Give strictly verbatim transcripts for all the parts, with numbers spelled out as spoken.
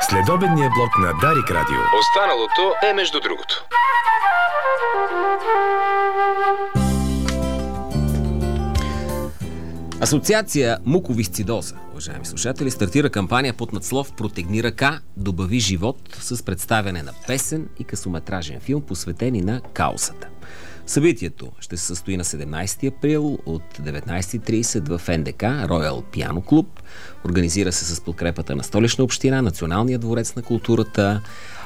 Следобедния блок на Дарик Радио. Останалото е между другото. Асоциация Муковисцидоза, уважаеми слушатели, стартира кампания под надслов "Протегни ръка, добави живот" с представяне на песен и късометражен филм, посветени на каузата. Събитието ще се състои на седемнайсети април от деветнайсет и трийсет в Ен Де Ка, Роял Пиано Клуб. Организира се с подкрепата на Столична община, Националния дворец на културата.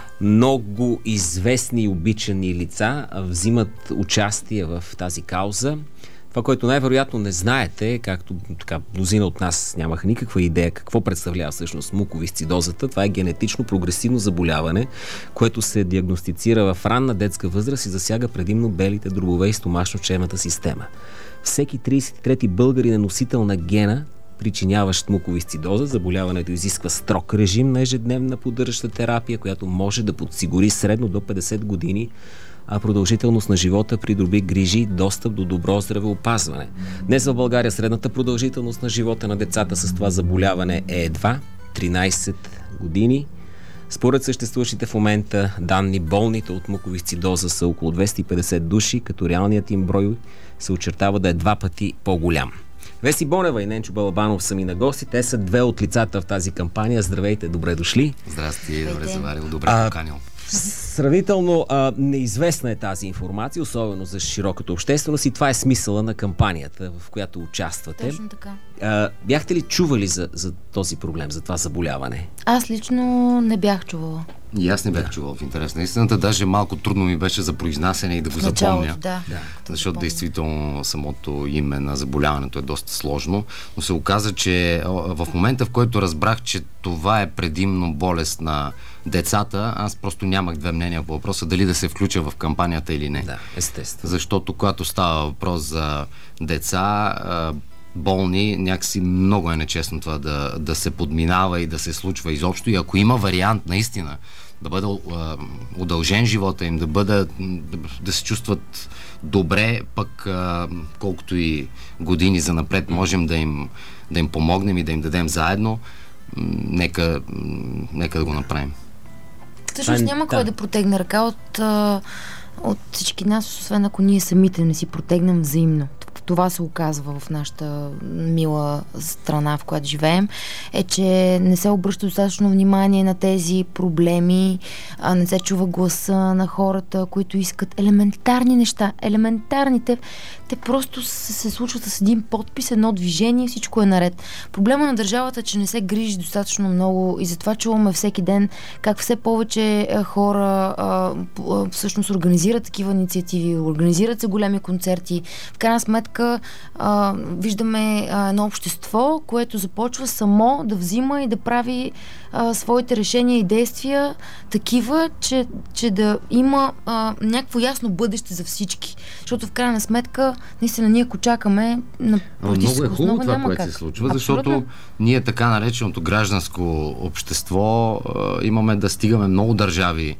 Много известни и обичани лица взимат участие в тази кауза. Това, което най-вероятно не знаете, както така мнозина от нас нямаха никаква идея какво представлява всъщност муковисцидозата, това е генетично прогресивно заболяване, което се диагностицира в ранна детска възраст и засяга предимно белите дробове и стомашно-черевната система. Всеки трийсет и трети българин е носител на гена, причиняващ муковисцидоза. Заболяването изисква строг режим на ежедневна поддържаща терапия, която може да подсигури средно до петдесет години а продължителност на живота при добри грижи и достъп до добро здравеопазване. Днес в България средната продължителност на живота на децата с това заболяване е едва тринайсет години. Според съществуващите в момента данни, болните от муковисцидоза са около двеста и петдесет души, като реалният им брой се очертава да е два пъти по-голям. Веси Бонева и Ненчо Балабанов са ми на гости. Те са две от лицата в тази кампания. Здравейте, добре дошли. Здрасти, добре заварил, добре поканил. Сравнително а, неизвестна е тази информация, особено за широката общественост, и това е смисъла на кампанията, в която участвате. Точно така. А, бяхте ли чували за, за този проблем, за това заболяване? Аз лично не бях чувала. И аз не бях да. чувал, в интерес на истината. Даже малко трудно ми беше за произнасяне и да го в началото, запомня. Да. Да. Защото действително самото име на заболяването е доста сложно. Но се оказа, че в момента, в който разбрах, че това е предимно болест на децата, аз просто нямах две мнения по въпроса дали да се включа в кампанията или не. Да, естествено. Защото когато става въпрос за деца, болни, някакси много е нечестно това да, да се подминава и да се случва изобщо. И ако има вариант наистина да бъде а, удължен живота им, да бъде, да, да се чувстват добре, пък а, колкото и години за напред можем да им, да им помогнем и да им дадем заедно, м- нека, м- нека да го направим. Всъщност няма кой да протегне ръка от, от всички нас, освен ако ние самите не си протегнем взаимно. Това се оказва в нашата мила страна, в която живеем, е, че не се обръща достатъчно внимание на тези проблеми, а не се чува гласа на хората, които искат елементарни неща. Елементарните, те просто се, се случват с един подпис, едно движение, всичко е наред. Проблема на държавата е, че не се грижи достатъчно много и затова чуваме всеки ден как все повече хора а, а, всъщност организират такива инициативи, организират се големи концерти. В крайна сметка а, виждаме а, едно общество, което започва само да взима и да прави а, своите решения и действия такива, че, че да има а, някакво ясно бъдеще за всички. Защото в крайна сметка, наистина, ние ако чакаме на политическа много е хубаво това, което се случва, Абсолютно. защото ние така нареченото гражданско общество а, имаме да стигаме много държави,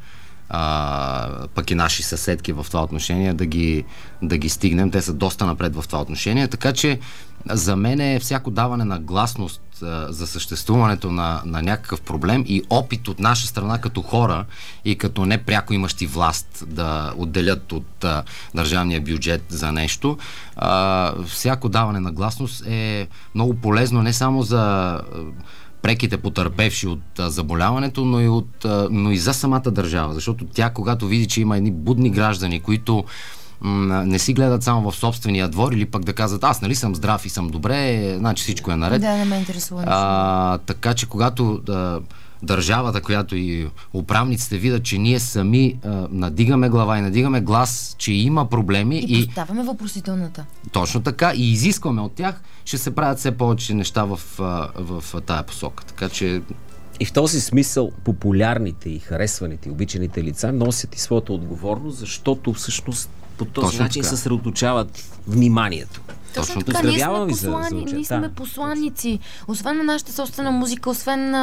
Uh, пък и наши съседки в това отношение, да ги, да ги стигнем. Те са доста напред в това отношение. Така че за мен е всяко даване на гласност uh, за съществуването на, на някакъв проблем и опит от наша страна като хора и като непряко имащи власт да отделят от uh, държавния бюджет за нещо. Uh, всяко даване на гласност е много полезно не само за uh, преките потърпевши от а, заболяването, но и, от, а, но и за самата държава. Защото тя, когато види, че има едни будни граждани, които м- не си гледат само в собствения двор или пък да казват, аз нали съм здрав и съм добре, значи всичко е наред. Да, не ме интересува. А, така че когато а, държавата, която и управниците видят, че ние сами а, надигаме глава и надигаме глас, че има проблеми и, и поставяме въпросителната. Точно така и изискваме от тях, ще се правят все повече неща в, в, в тая посока. Така че и в този смисъл популярните и харесваните и обичаните лица носят и своята отговорност, защото всъщност по този Точно начин така. съсредоточават вниманието. Точно така, ние сме, послани, ние сме посланици. Освен на нашата собствена музика, освен на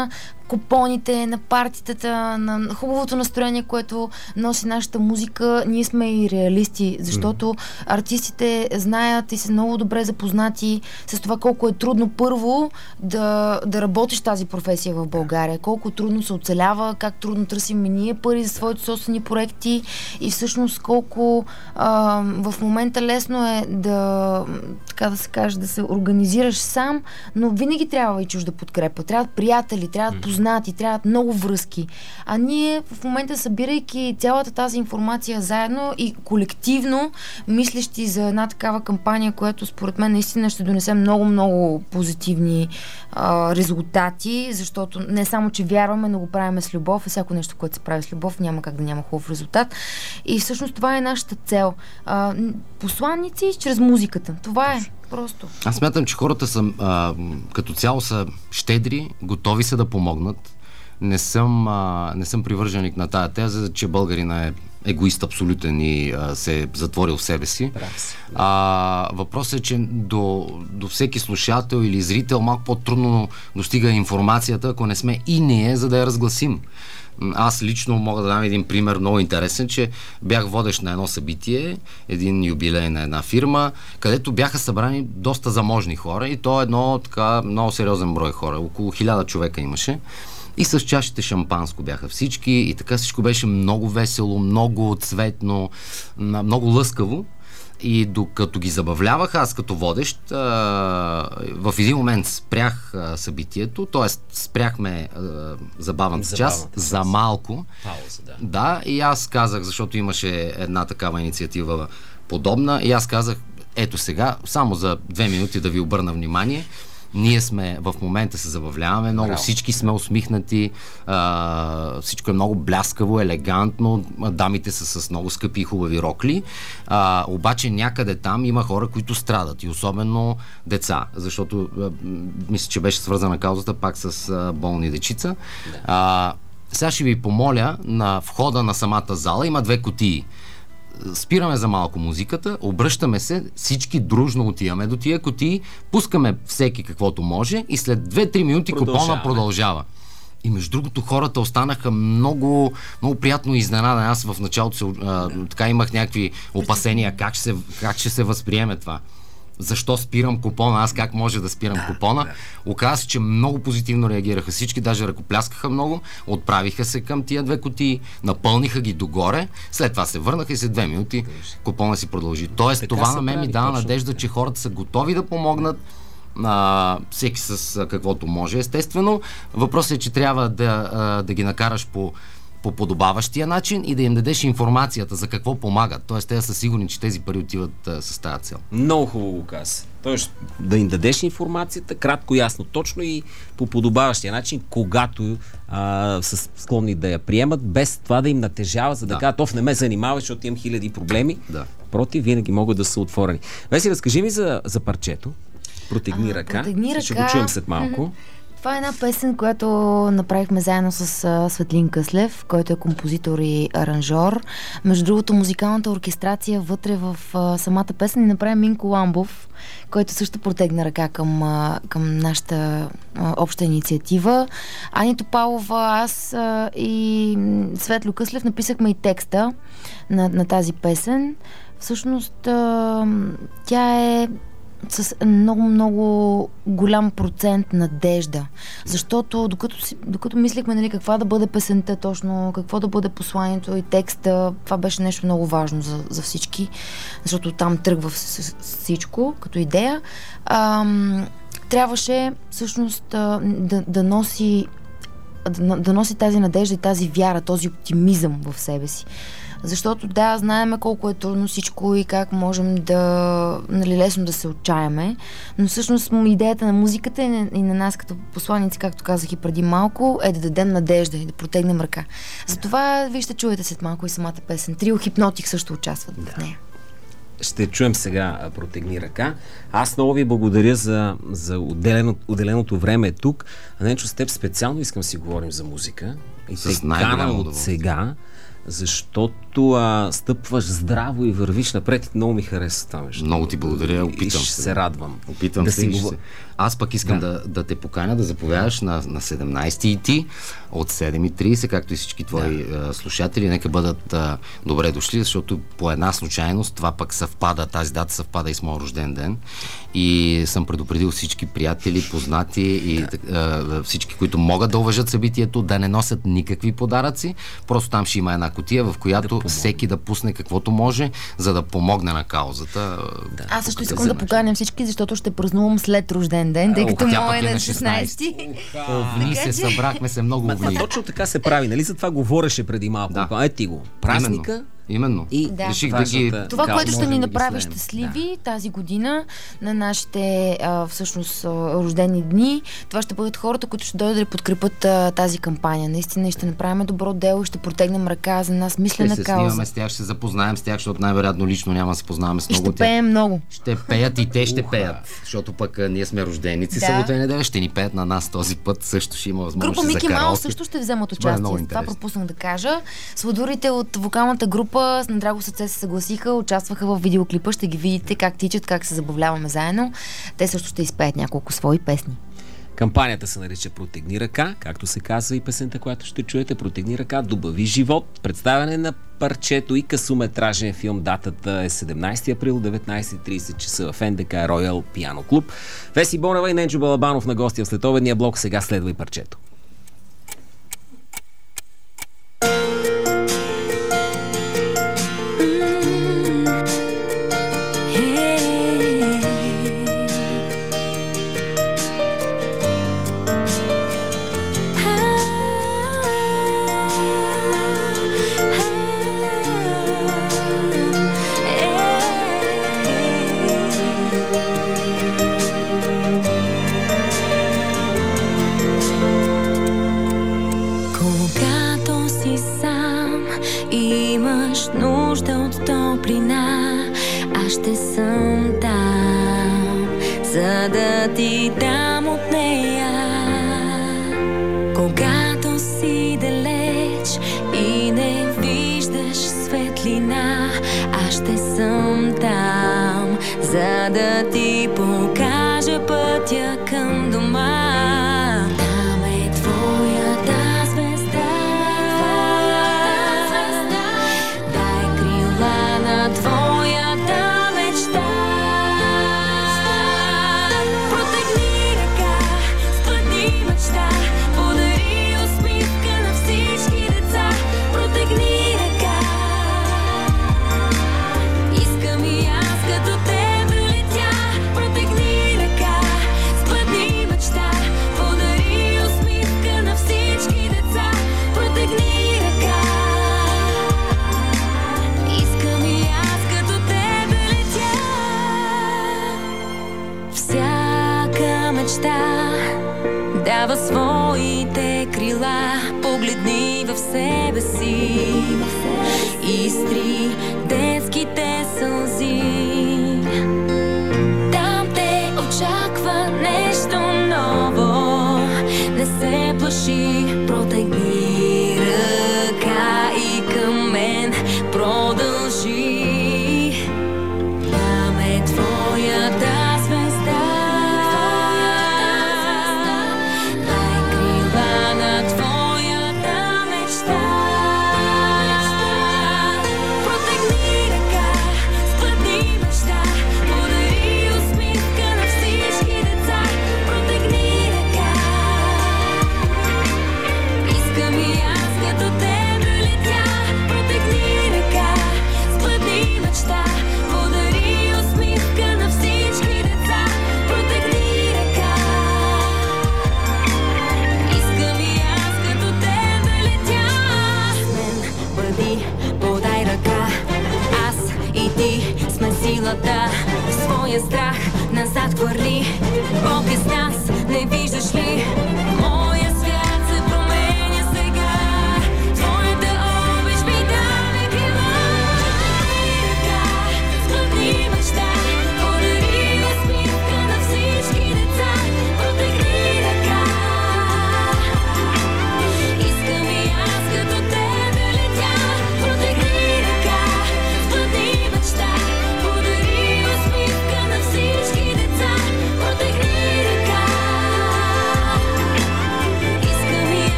купоните, на партитата, на хубавото настроение, което носи нашата музика. Ние сме и реалисти, защото mm. артистите знаят и са много добре запознати с това колко е трудно първо да, да работиш тази професия в България, колко трудно се оцелява, как трудно търсим и ние пари за своите собствени проекти и всъщност колко а, в момента лесно е да, така да се каже, да се организираш сам, но винаги трябва и чужда подкрепа. Трябват приятели, трябват познати, трябват много връзки. А ние в момента, събирайки цялата тази информация заедно и колективно, мислещи за една такава кампания, която според мен наистина ще донесе много-много позитивни а, резултати, защото не само, че вярваме, но го правим с любов, и всяко нещо, което се прави с любов, няма как да няма хубав резултат. И всъщност това е нашата цел. А, посланици чрез музиката. Това е. Просто. Аз смятам, че хората са а, като цяло са щедри, готови са да помогнат. Не съм, а, не съм привърженик на тая теза, че българина е егоист абсолютен и а, се е затворил в себе си. А, въпросът е, че до, до всеки слушател или зрител малко по-трудно достига информацията, ако не сме и ние, за да я разгласим. Аз лично мога да дам един пример много интересен, че бях водещ на едно събитие, един юбилей на една фирма, където бяха събрани доста заможни хора и то е едно така много сериозен брой хора. Около хиляда човека имаше. И с чашите шампанско бяха всички и така всичко беше много весело, много цветно, много лъскаво. И докато ги забавлявах, аз като водещ, а, в един момент спрях а, събитието, т.е. спряхме а, забавната част за малко. Пауза, да. Да, и аз казах, защото имаше една такава инициатива подобна, и аз казах, ето сега, само за две минути да ви обърна внимание. Ние сме, в момента се забавляваме много, Браво. Всички сме усмихнати, а, всичко е много бляскаво, елегантно, дамите са с много скъпи и хубави рокли, а, обаче някъде там има хора, които страдат и особено деца, защото а, мисля, че беше свързана каузата пак с а, болни дечица. Да. А, сега ще ви помоля, на входа на самата зала има две кутии. Спираме за малко музиката, обръщаме се, всички дружно отиваме до тия кутии, пускаме всеки каквото може и след две-три минути купона продължава. И между другото хората останаха много, много приятно изненадани. Аз в началото се, а, така имах някакви опасения как ще се, как ще се възприеме това. Защо спирам купона, аз как може да спирам да, купона. Да. Оказа се, че много позитивно реагираха всички, даже ръкопляскаха много, отправиха се към тия две кутии, напълниха ги догоре, след това се върнаха и след две минути купона си продължи. Тоест така това на мен ми дава надежда, че хората са готови да помогнат, а, всеки с а, каквото може, естествено. Въпросът е, че трябва да, а, да ги накараш по по подобаващия начин и да им дадеш информацията за какво помагат. Тоест, те са сигурни, че тези пари отиват а, с тази цел. Много хубаво го каза. Тоест, да им дадеш информацията кратко, ясно, точно и по подобаващия начин, когато а, са склонни да я приемат, без това да им натежава, за да, да. кажат, оф, не ме занимава, защото имам хиляди проблеми. Да. Против, винаги могат да са отворени. Веси, разкажи ми за, за парчето. Протегни ръка. Протегни ръка. Ще го чуем след малко. Това е една песен, която направихме заедно с а, Светлин Къслев, който е композитор и аранжор. Между другото, музикалната оркестрация вътре в а, самата песен и направи Минко Ламбов, който също протегна ръка към, а, към нашата а, обща инициатива. Ани Топалова, аз а, и Светло Къслев написахме и текста на, на тази песен. Всъщност, а, тя е с много-много голям процент надежда. Защото докато, си, докато мислихме, нали, каква да бъде песента точно, какво да бъде посланието и текста, това беше нещо много важно за, за всички, защото там тръгва всичко като идея. Ам, трябваше всъщност да, да носи да, да носи тази надежда и тази вяра, този оптимизъм в себе си. Защото да, знаеме колко е трудно всичко и как можем да, нали, лесно да се отчаяме, но всъщност идеята на музиката и на, и на нас като посланици, както казах и преди малко, е да дадем надежда и да протегнем ръка. Затова вие ще чуете след малко и самата песен. Трио Хипнотик също участват да. в нея. Ще чуем сега Протегни ръка. Аз много ви благодаря за, за отделено, отделеното време тук. Ненчо, с теб специално искам да си говорим за музика. И те каня от сега, защото а, стъпваш здраво и вървиш напред и много ми харесва това. Много ти благодаря, опитвам и ще се. се радвам. Опитвам да се, си го... се. Аз пък искам да. Да, да те поканя да заповядаш на, на седемнайсети и ти от седем и трийсет, както и всички твои да. а, слушатели. Нека бъдат а, добре дошли, защото по една случайност това пък съвпада, тази дата съвпада и с моят рожден ден. И съм предупредил всички приятели, познати и да. а, всички, които могат да уважат събитието, да не носят никакви подаръци. Просто там ще има една кутия, в която да всеки да пусне каквото може, за да помогне на каузата. Да. Аз също искам да поканям всички, защото ще празнувам след рожден ден, тъй като моят е на шестнайсети. Овни се, събрахме се много овни. Точно така се прави, нали? За това говореше преди малко. Да. Е ти го. Празника. Именно. Именно. И да. Реших да ги... Това, така, което ще ни да направи щастливи да. тази година на нашите а, всъщност рождени дни, това ще бъдат хората, които ще дойдат да подкрепят а, тази кампания. Наистина ще направим добро дело, ще протегнем ръка за нас мислена кауза. Ще се снимаме с тях, ще се запознаем с тях, защото най-вероятно лично няма да се познаваме с много от тях. Ще пеем много. Ще пеят и те ще Уха. пеят, защото пък а, ние сме рожденици, да. събота и неделя, ще ни пеят на нас този път, също ще има възможност група за Мики Маус също ще вземат участие. Това пропуснах да кажа. Сладурите от вокалната група на Драго се съгласиха, участваха в видеоклипа, ще ги видите как тичат, как се забавляваме заедно. Те също ще изпеят няколко свои песни. Кампанията се нарича Протегни ръка, както се казва и песента, която ще чуете. Протегни ръка, добави живот. Представяне на парчето и късометражен филм. Датата е седемнайсети април, деветнайсет и трийсет часа в Ен Де Ка Роял Пиано Клуб. Веси Бонева и Ненчо Балабанов на гости в следобедния блок. Сега следва и парчето. Да ти дам от нея, когато си далеч и не виждаш светлина, аз ще съм там, за да ти покажа пътя към дома. Там е твоята звезда, дай крила на твоята мечта. Дава своите крила, погледни в себе си, изтри детските сълзи. Там те очаква нещо ново, не се плаши, протегни ръка и към мен продължи. Там е твоята звезда, силата, своя страх назад хвърли. Бог е с нас,